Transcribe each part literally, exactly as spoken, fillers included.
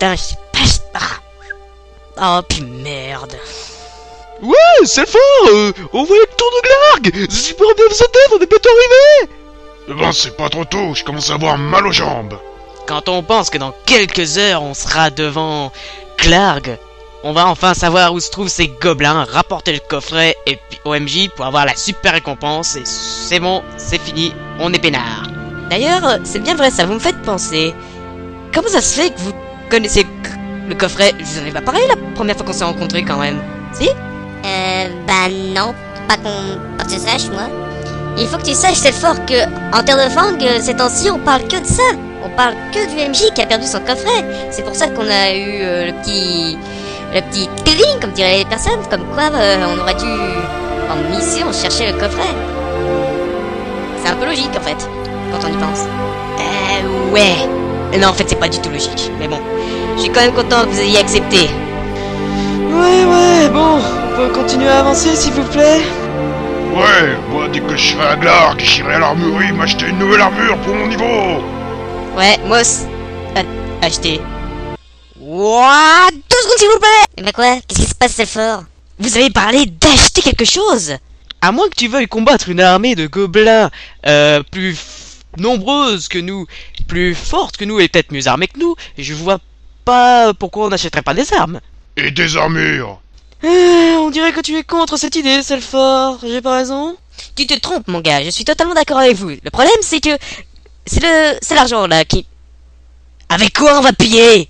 putain, je sais pas... Ah. Oh, puis merde. Ouais, c'est le fort euh, on voit le tour de Glarg. C'est super bien vous aider, on est bientôt arrivé. Eh ben, c'est pas trop tôt, je commence à avoir mal aux jambes. Quand on pense que dans quelques heures, on sera devant Glarg, on va enfin savoir où se trouvent ces gobelins, rapporter le coffret et puis O M J pour avoir la super récompense. Et c'est bon, c'est fini, on est peinard. D'ailleurs, c'est bien vrai ça, vous me faites penser. Comment ça se fait que vous connaissez le coffret? Je vous en ai pas parlé la première fois qu'on s'est rencontrés quand même. Si? Euh, bah non, pas qu'on... pas que je sache, moi. Il faut que tu saches, c'est fort que, en Terre de Fang, ces temps-ci, on parle que de ça. On parle que du M J qui a perdu son coffret. C'est pour ça qu'on a eu euh, le petit... le petit feeling, comme diraient les personnes, comme quoi euh, on aurait dû, en mission, chercher le coffret. C'est un peu logique, en fait, quand on y pense. Euh, ouais. Non, en fait, c'est pas du tout logique. Mais bon, je suis quand même content que vous ayez accepté. Ouais, ouais, bon, on peut continuer à avancer s'il vous plaît. Ouais, moi dès que je serai à Glarg, j'irai à l'armurerie m'acheter une nouvelle armure pour mon niveau. Ouais, moi aussi. A- acheter. Ouah, deux secondes s'il vous plaît. Mais bah quoi? Qu'est-ce qui se passe, c'est fort? Vous avez parlé d'acheter quelque chose. À moins que tu veuilles combattre une armée de gobelins euh, plus f- nombreuse que nous, plus forte que nous et peut-être mieux armée que nous, je vois pas pourquoi on n'achèterait pas des armes. Et des armures. Euh, on dirait que tu es contre cette idée, Selfort. J'ai pas raison? Tu te trompes, mon gars, je suis totalement d'accord avec vous. Le problème, c'est que c'est le, c'est l'argent là qui... Avec quoi on va payer?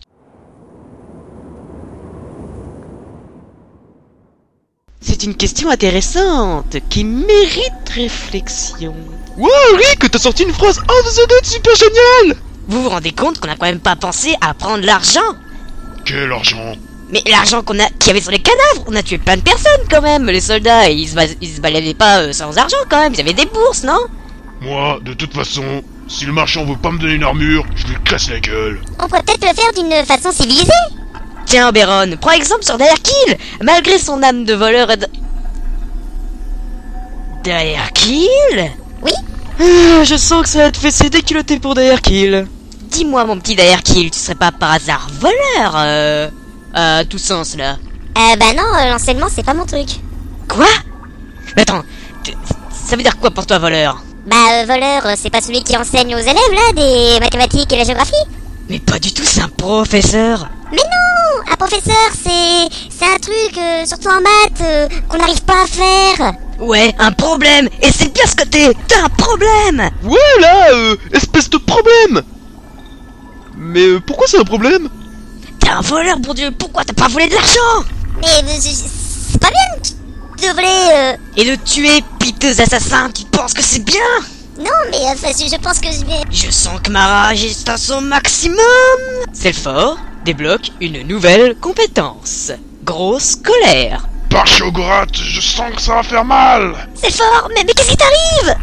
C'est une question intéressante qui mérite réflexion. Ouais, Rick, t'as sorti une phrase A to Z super géniale. Vous vous rendez compte qu'on a quand même pas pensé à prendre l'argent? Quel argent? Mais l'argent qu'on a, qu'il y avait sur les cadavres, on a tué plein de personnes quand même. Les soldats, ils se, bas- ils se baladaient pas euh, sans argent quand même. Ils avaient des bourses, non? Moi, de toute façon, si le marchand veut pas me donner une armure, je lui casse la gueule. On pourrait peut-être le faire d'une façon civilisée. Tiens, Oberon, prends exemple sur Daerkill. Malgré son âme de voleur et de... Daerkill? Oui. Euh, je sens que ça va te fesser déculotté pour Daerkill. Dis-moi, mon petit Daerkill, tu serais pas par hasard voleur, euh... à tout sens, là? Euh, bah non, euh, l'enseignement, c'est pas mon truc. Quoi? Mais attends, tu- ça veut dire quoi pour toi, voleur? Bah, euh, voleur, euh, c'est pas celui qui enseigne aux élèves, là, des mathématiques et la géographie? Mais pas du tout, c'est un professeur. Mais non! Un professeur, c'est... c'est un truc, euh, surtout en maths, euh, qu'on n'arrive pas à faire. Ouais, un problème. Et c'est bien ce que t'es. T'as un problème. Ouais, là, euh, espèce de problème. Mais euh, pourquoi c'est un problème? T'es un voleur, bon Dieu. Pourquoi t'as pas volé de l'argent? Mais euh, c'est c'est pas bien de voler... Euh... Et de tuer piteux assassins, tu penses que c'est bien? Non, mais enfin, je pense que je vais... Je sens que ma rage est à son maximum. Selfort débloque une nouvelle compétence. Grosse colère. Par Shogorat, je sens que ça va faire mal. C'est fort, mais, mais qu'est-ce qui t'arrive?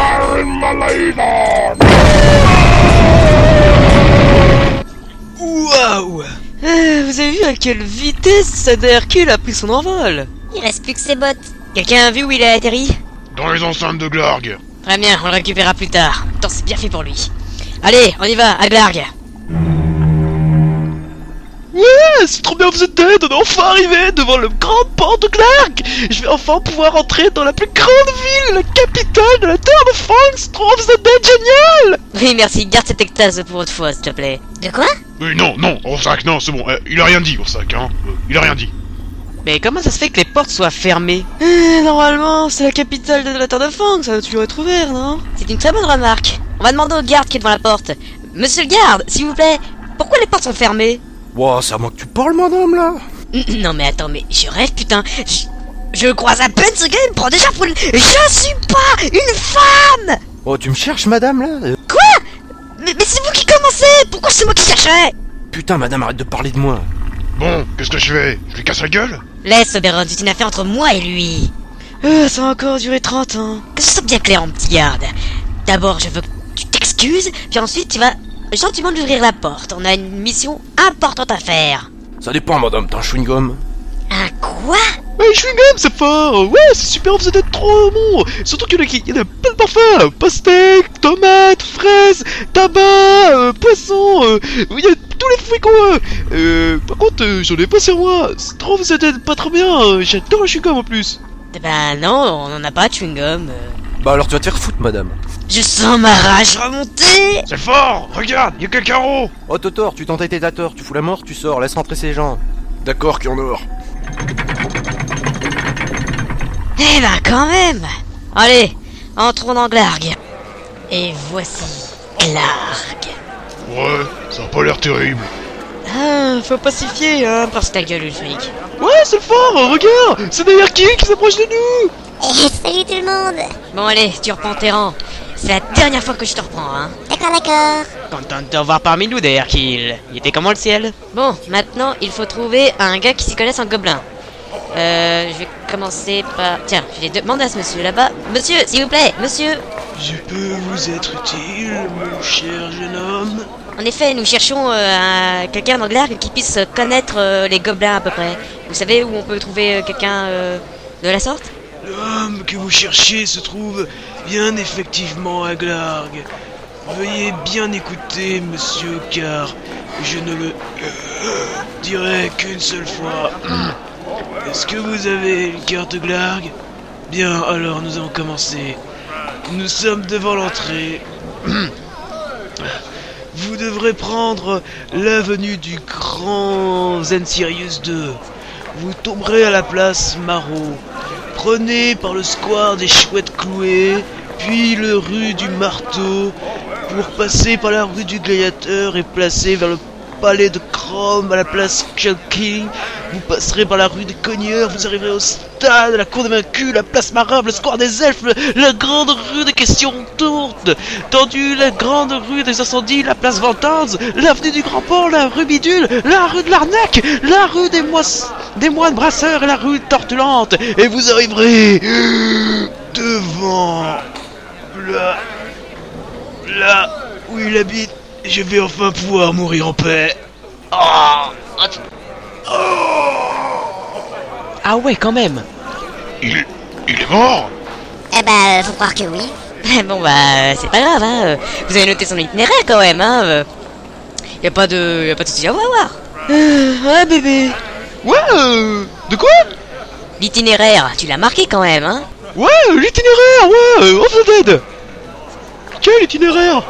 Waouh. Euh, vous avez vu à quelle vitesse ce Daerkill a pris son envol? Il reste plus que ses bottes. Quelqu'un a vu où il a atterri? Dans les enceintes de Glarg. Très bien, on le récupérera plus tard. Tant c'est bien fait pour lui. Allez, on y va, à Glarg. Ouais, c'est trop bien vous êtes dead, on est enfin arrivé devant le grand port de Glarg. Je vais enfin pouvoir entrer dans la plus grande ville, la capitale de la Terre de Fang. C'est trop vous êtes dead, génial. Oui, merci, garde cette extase pour autre fois, s'il te plaît. De quoi? Oui, non, non, Orsak, non, c'est bon. Euh, il a rien dit, Orsak, hein. Euh, il a rien dit. Mais comment ça se fait que les portes soient fermées? Euh, normalement, c'est la capitale de la Terre de Fang, ça doit toujours être ouvert, non? C'est une très bonne remarque. On va demander au garde qui est devant la porte. Monsieur le garde, s'il vous plaît, pourquoi les portes sont fermées? Wow, c'est à moi que tu parles, madame, là? Non mais attends, mais je rêve, putain. Je, je croise à peine ce gars, il me prend déjà pour une... Je suis pas une femme. Oh, tu me cherches, madame, là? Euh, Quoi? Mais, mais c'est vous qui commencez. Pourquoi c'est moi qui cherchais? Putain, madame, arrête de parler de moi. Bon, qu'est-ce que je fais? Je lui casse la gueule? Laisse, Oberon, c'est une affaire entre moi et lui. Euh, ça va encore durer trente ans. Que ce soit bien clair, mon petit garde. D'abord, je veux que tu t'excuses, puis ensuite tu vas gentiment lui ouvrir la porte. On a une mission importante à faire. Ça dépend, madame, t'as un chewing-gum? Un quoi? Ouais, chewing-gum, c'est fort. Ouais, c'est super, vous êtes trop bon. Surtout qu'il y en a, qui- il y en a plein de parfums. Pastèque, tomates, fraises, tabac, euh, poisson. euh, Il y a tous les fruits qu'on veut. Euh, par contre, euh, j'en ai pas sur moi. C'est trop, vous êtes pas trop bien. Euh, J'adore le chewing-gum en plus. Bah non, on en a pas de chewing-gum. euh. Bah alors tu vas te faire foutre, madame. Je sens ma rage remonter. C'est fort. Regarde, y a quelqu'un en haut. Oh Totor, tu t'entêtes ta tort, tu fous la mort, tu sors, laisse rentrer ces gens. D'accord, qui en dehors. Eh ben quand même. Allez, entrons dans Glarg. Et voici Glarg. Ouais, ça a pas l'air terrible. Ah, faut pas s'y fier, hein, parce que ta gueule, Ulfric. Ouais, c'est le fort. Regarde, c'est d'ailleurs qui qui s'approche de nous. Eh, salut tout le monde. Bon allez, tu reprends tes rangs. C'est la dernière fois que je te reprends, hein. D'accord, d'accord. Content de te revoir parmi nous d'ailleurs, Kill. Il était comment le ciel? Bon, maintenant il faut trouver un gars qui s'y connaisse en gobelin. Euh, je vais commencer par... Tiens, je vais demander à ce monsieur là-bas. Monsieur, s'il vous plaît, monsieur. Je peux vous être utile, mon cher jeune homme. En effet, nous cherchons euh, un- quelqu'un dans Glarg qui puisse connaître euh, les gobelins à peu près. Vous savez où on peut trouver euh, quelqu'un euh, de la sorte? L'homme que vous cherchez se trouve bien effectivement à Glarg. Veuillez bien écouter, monsieur, car je ne le euh, dirai qu'une seule fois. Est-ce que vous avez une carte Glarg? Bien, alors nous allons commencer. Nous sommes devant l'entrée. Vous devrez prendre l'avenue du Grand Zensirius deux. Vous tomberez à la place Marot. Prenez par le square des Chouettes Clouées, puis le rue du Marteau, pour passer par la rue du Gladiateur et placer vers le palais de Chrome à la place King. Vous passerez par la rue des Cogneurs, vous arriverez au stade, la cour des Vaincus, la place Marable, le square des Elfes, le- la grande rue des Questions Tourtes, tendu la grande rue des Incendies, la place Ventanze, l'avenue du Grand Port, la rue Bidule, la rue de l'Arnaque, la rue des, mois- des Moines Brasseurs et la rue Tortulante, et vous arriverez devant là, là où il habite. Je vais enfin pouvoir mourir en paix. Ah, Ah ouais, quand même. Il, il est mort. Eh ben, faut croire que oui. Bon bah, c'est pas grave, hein. euh, Vous avez noté son itinéraire quand même, hein. euh. Y a pas de, y a pas de soucis, on va voir. Euh, ouais, bébé. ouais, euh, de quoi? L'itinéraire, tu l'as marqué quand même, hein. Ouais, l'itinéraire, ouais, euh, of the Dead. Quel itinéraire?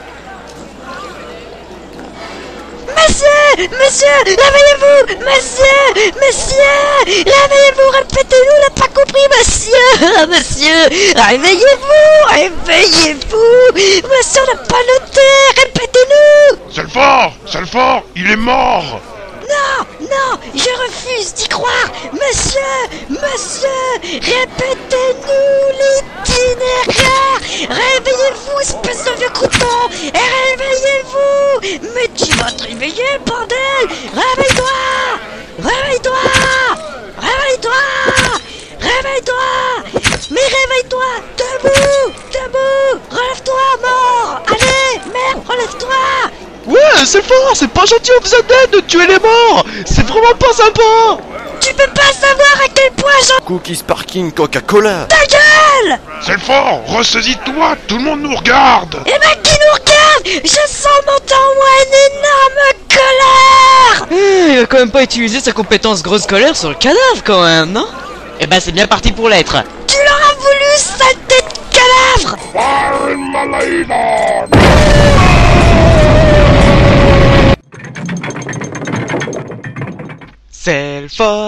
Monsieur, monsieur, réveillez-vous, monsieur, monsieur, réveillez-vous, répétez-nous, n'a pas compris, monsieur, monsieur, réveillez-vous, réveillez-vous, monsieur, on n'a pas noté, répétez-nous. Salfort, Salfort, il est mort. Non, non, je refuse d'y croire, monsieur, monsieur, répétez-nous l'itinéraire, réveillez-vous, espèce de vieux crouton, et réveillez-vous, mais tu vas te réveiller, bordel, réveille-toi, réveille-toi, réveille-toi, réveille-toi, mais réveille-toi, debout, debout, relève-toi, mort, allez, merde, relève-toi. Ouais, c'est fort, c'est pas gentil of the Dead de tuer les morts. C'est vraiment pas sympa. Tu peux pas savoir à quel point j'en... Cookies Parking Coca-Cola. Ta gueule. Salfort, ressaisis-toi, tout le monde nous regarde. Eh ben qui nous regarde. Je sens monter en moi une énorme colère. Eh, il va quand même pas utiliser sa compétence grosse colère sur le cadavre quand même, non? Eh ben c'est bien parti pour l'être. Tu l'auras voulu, saleté de cadavre. C'est le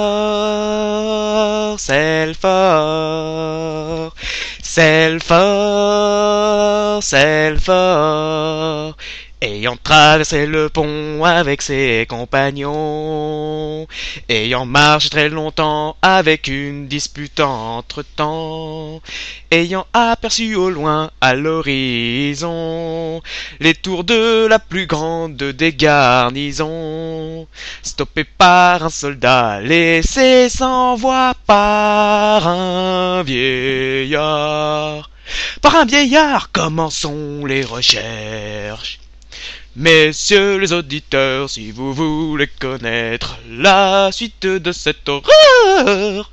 fort, c'est le fort, c'est le fort, c'est le fort. Ayant traversé le pont avec ses compagnons, ayant marché très longtemps avec une dispute entre-temps, ayant aperçu au loin à l'horizon les tours de la plus grande des garnisons, stoppé par un soldat, laissé sans voix par un vieillard. Par un vieillard, commençons les recherches. Messieurs les auditeurs, si vous voulez connaître la suite de cette horreur,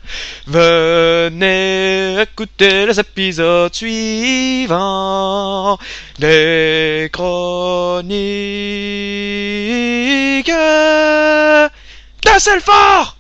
venez écouter les épisodes suivants des chroniques Cassez le phare!